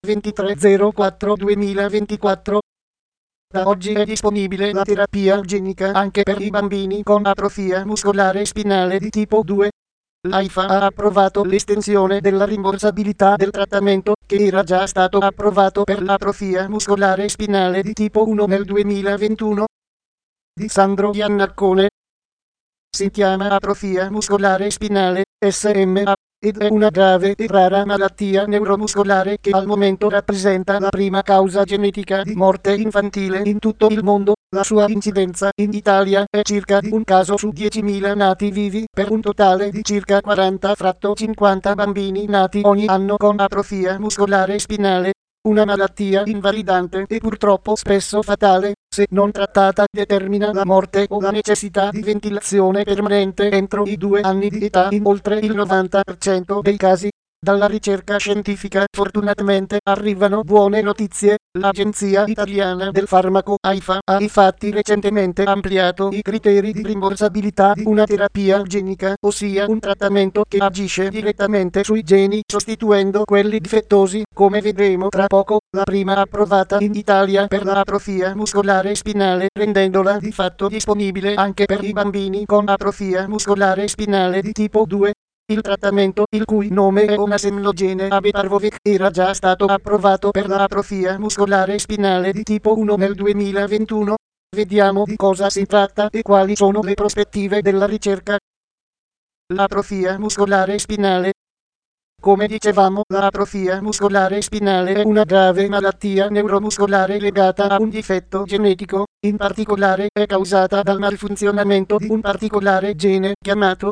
23/04/2024. Da oggi è disponibile la terapia genica anche per i bambini con atrofia muscolare spinale di tipo 2. L'AIFA ha approvato l'estensione della rimborsabilità del trattamento, che era già stato approvato per l'atrofia muscolare spinale di tipo 1 nel 2021. Di Sandro Iannaccone. Si chiama atrofia muscolare spinale, SMA, ed è una grave e rara malattia neuromuscolare che al momento rappresenta la prima causa genetica di morte infantile in tutto il mondo. La sua incidenza in Italia è circa di un caso su 10.000 nati vivi, per un totale di circa 40-50 bambini nati ogni anno con atrofia muscolare spinale. Una malattia invalidante e purtroppo spesso fatale, se non trattata determina la morte o la necessità di ventilazione permanente entro i 2 anni di età in oltre il 90% dei casi. Dalla ricerca scientifica fortunatamente arrivano buone notizie. L'Agenzia Italiana del Farmaco AIFA ha infatti recentemente ampliato i criteri di rimborsabilità di una terapia genica, ossia un trattamento che agisce direttamente sui geni sostituendo quelli difettosi, come vedremo tra poco. La prima approvata in Italia per l'atrofia muscolare spinale, rendendola di fatto disponibile anche per i bambini con atrofia muscolare spinale di tipo 2. Il trattamento, il cui nome è onasemlogene abetarvovec, era già stato approvato per l'atrofia muscolare spinale di tipo 1 nel 2021. Vediamo di cosa si tratta e quali sono le prospettive della ricerca. L'atrofia muscolare spinale. Come dicevamo, l'atrofia muscolare spinale è una grave malattia neuromuscolare legata a un difetto genetico, in particolare è causata dal malfunzionamento di un particolare gene chiamato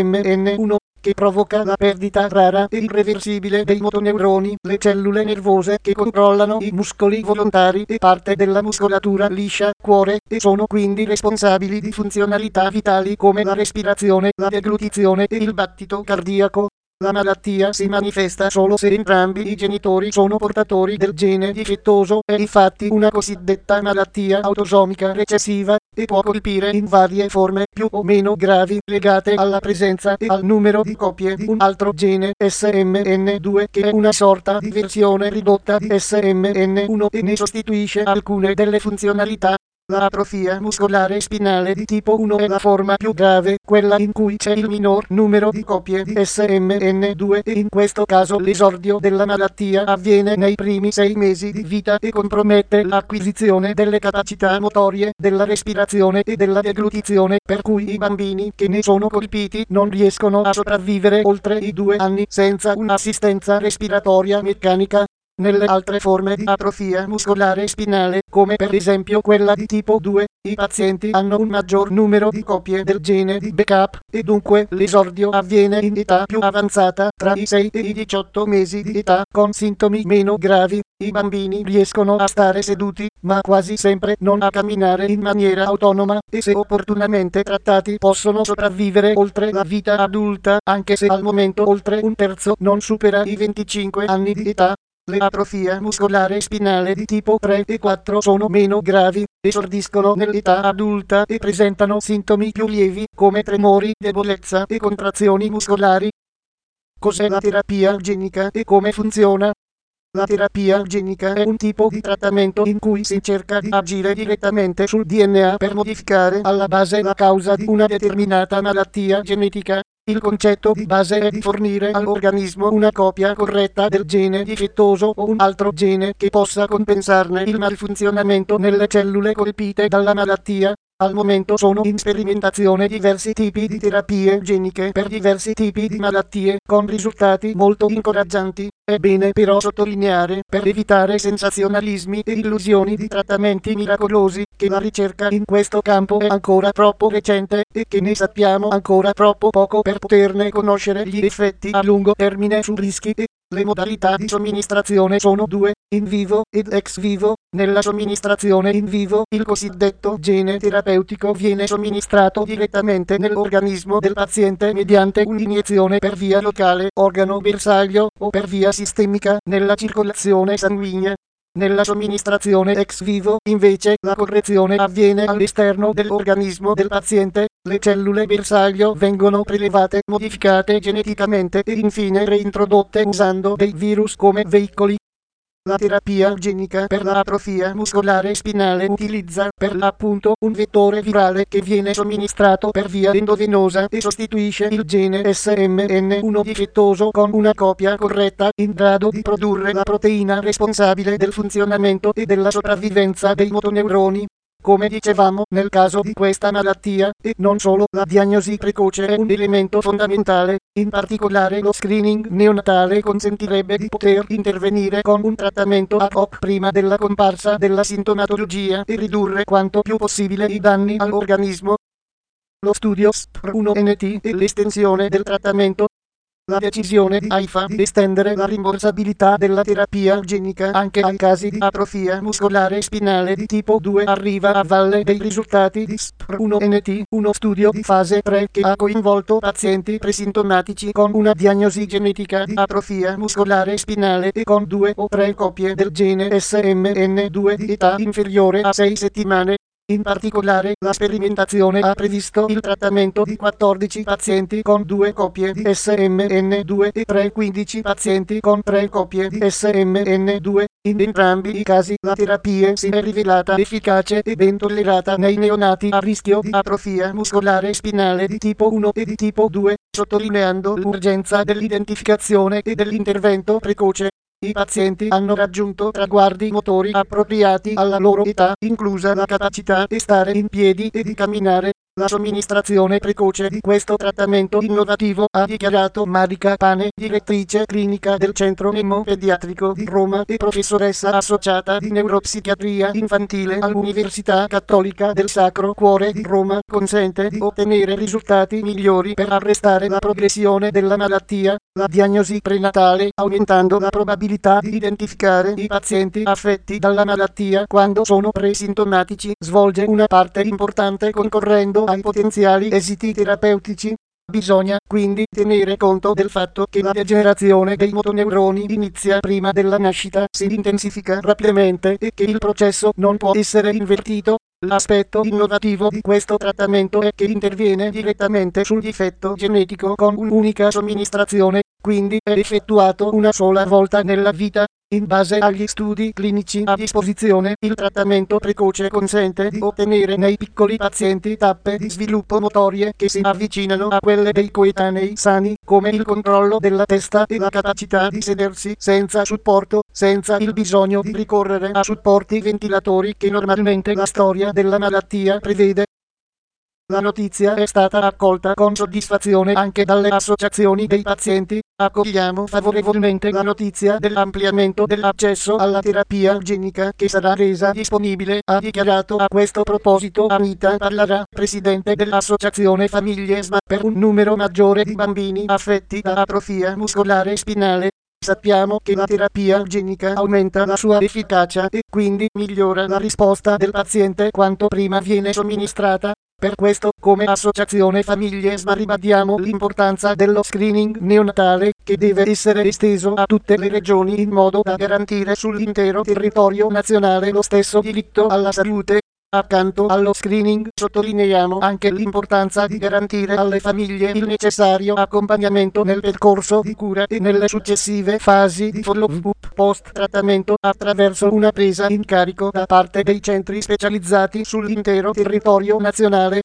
SMN1, che provoca la perdita rara e irreversibile dei motoneuroni, le cellule nervose che controllano i muscoli volontari e parte della muscolatura liscia, cuore, e sono quindi responsabili di funzionalità vitali come la respirazione, la deglutizione e il battito cardiaco. La malattia si manifesta solo se entrambi i genitori sono portatori del gene difettoso, è infatti una cosiddetta malattia autosomica recessiva, e può colpire in varie forme più o meno gravi, legate alla presenza e al numero di copie di un altro gene, SMN2, che è una sorta di versione ridotta di SMN1 e ne sostituisce alcune delle funzionalità. L'atrofia muscolare spinale di tipo 1 è la forma più grave, quella in cui c'è il minor numero di copie di SMN2 e in questo caso l'esordio della malattia avviene nei primi 6 mesi di vita e compromette l'acquisizione delle capacità motorie, della respirazione e della deglutizione, per cui i bambini che ne sono colpiti non riescono a sopravvivere oltre i 2 anni senza un'assistenza respiratoria meccanica. Nelle altre forme di atrofia muscolare spinale, come per esempio quella di tipo 2, i pazienti hanno un maggior numero di copie del gene di backup, e dunque l'esordio avviene in età più avanzata, tra i 6 e i 18 mesi di età, con sintomi meno gravi. I bambini riescono a stare seduti, ma quasi sempre non a camminare in maniera autonoma, e se opportunamente trattati possono sopravvivere oltre la vita adulta, anche se al momento oltre un terzo non supera i 25 anni di età. Le atrofie muscolare spinale di tipo 3 e 4 sono meno gravi, esordiscono nell'età adulta e presentano sintomi più lievi, come tremori, debolezza e contrazioni muscolari. Cos'è la terapia genica e come funziona? La terapia genica è un tipo di trattamento in cui si cerca di agire direttamente sul DNA per modificare alla base la causa di una determinata malattia genetica. Il concetto di base è di fornire all'organismo una copia corretta del gene difettoso o un altro gene che possa compensarne il malfunzionamento nelle cellule colpite dalla malattia. Al momento sono in sperimentazione diversi tipi di terapie geniche per diversi tipi di malattie, con risultati molto incoraggianti. È bene però sottolineare, per evitare sensazionalismi e illusioni di trattamenti miracolosi, che la ricerca in questo campo è ancora troppo recente, e che ne sappiamo ancora troppo poco per poterne conoscere gli effetti a lungo termine su rischi e le modalità di somministrazione sono due, in vivo ed ex vivo. Nella somministrazione in vivo, il cosiddetto gene terapeutico viene somministrato direttamente nell'organismo del paziente mediante un'iniezione per via locale, organo bersaglio, o per via sistemica, nella circolazione sanguigna. Nella somministrazione ex vivo, invece, la correzione avviene all'esterno dell'organismo del paziente. Le cellule bersaglio vengono prelevate, modificate geneticamente e infine reintrodotte usando dei virus come veicoli. La terapia genica per l'atrofia muscolare spinale utilizza per l'appunto un vettore virale che viene somministrato per via endovenosa e sostituisce il gene SMN1 difettoso con una copia corretta in grado di produrre la proteina responsabile del funzionamento e della sopravvivenza dei motoneuroni. Come dicevamo, nel caso di questa malattia, e non solo, la diagnosi precoce è un elemento fondamentale. In particolare lo screening neonatale consentirebbe di poter intervenire con un trattamento ad hoc prima della comparsa della sintomatologia e ridurre quanto più possibile i danni all'organismo. Lo studio SPR1NT e l'estensione del trattamento. La decisione di AIFA di estendere la rimborsabilità della terapia genica anche ai casi di atrofia muscolare spinale di tipo 2 arriva a valle dei risultati di SPR1NT, uno studio di fase 3 che ha coinvolto pazienti presintomatici con una diagnosi genetica di atrofia muscolare spinale e con 2 o 3 copie del gene SMN2 di età inferiore a 6 settimane. In particolare, la sperimentazione ha previsto il trattamento di 14 pazienti con 2 copie di SMN2 e 15 pazienti con 3 copie di SMN2. In entrambi i casi la terapia si è rivelata efficace e ben tollerata nei neonati a rischio di atrofia muscolare spinale di tipo 1 e di tipo 2, sottolineando l'urgenza dell'identificazione e dell'intervento precoce. I pazienti hanno raggiunto traguardi motori appropriati alla loro età, inclusa la capacità di stare in piedi e di camminare. La somministrazione precoce di questo trattamento innovativo, ha dichiarato Marica Pane, direttrice clinica del Centro Neumopediatrico di Roma e professoressa associata di neuropsichiatria infantile all'Università Cattolica del Sacro Cuore di Roma, consente di ottenere risultati migliori per arrestare la progressione della malattia, la diagnosi prenatale, aumentando la probabilità di identificare i pazienti affetti dalla malattia quando sono presintomatici, svolge una parte importante concorrendo ai potenziali esiti terapeutici. Bisogna quindi tenere conto del fatto che la degenerazione dei motoneuroni inizia prima della nascita, si intensifica rapidamente e che il processo non può essere invertito. L'aspetto innovativo di questo trattamento è che interviene direttamente sul difetto genetico con un'unica somministrazione, quindi è effettuato una sola volta nella vita. In base agli studi clinici a disposizione, il trattamento precoce consente di ottenere nei piccoli pazienti tappe di sviluppo motorie che si avvicinano a quelle dei coetanei sani, come il controllo della testa e la capacità di sedersi senza supporto, senza il bisogno di ricorrere a supporti ventilatori che normalmente la storia della malattia prevede. La notizia è stata accolta con soddisfazione anche dalle associazioni dei pazienti. Accogliamo favorevolmente la notizia dell'ampliamento dell'accesso alla terapia genica che sarà resa disponibile, ha dichiarato a questo proposito Anita Parlara, presidente dell'associazione Famiglie SMA, per un numero maggiore di bambini affetti da atrofia muscolare spinale. Sappiamo che la terapia genica aumenta la sua efficacia e quindi migliora la risposta del paziente quanto prima viene somministrata. Per questo, come associazione Famiglie SMA ribadiamo l'importanza dello screening neonatale, che deve essere esteso a tutte le regioni in modo da garantire sull'intero territorio nazionale lo stesso diritto alla salute. Accanto allo screening, sottolineiamo anche l'importanza di garantire alle famiglie il necessario accompagnamento nel percorso di cura e nelle successive fasi di follow-up post-trattamento attraverso una presa in carico da parte dei centri specializzati sull'intero territorio nazionale.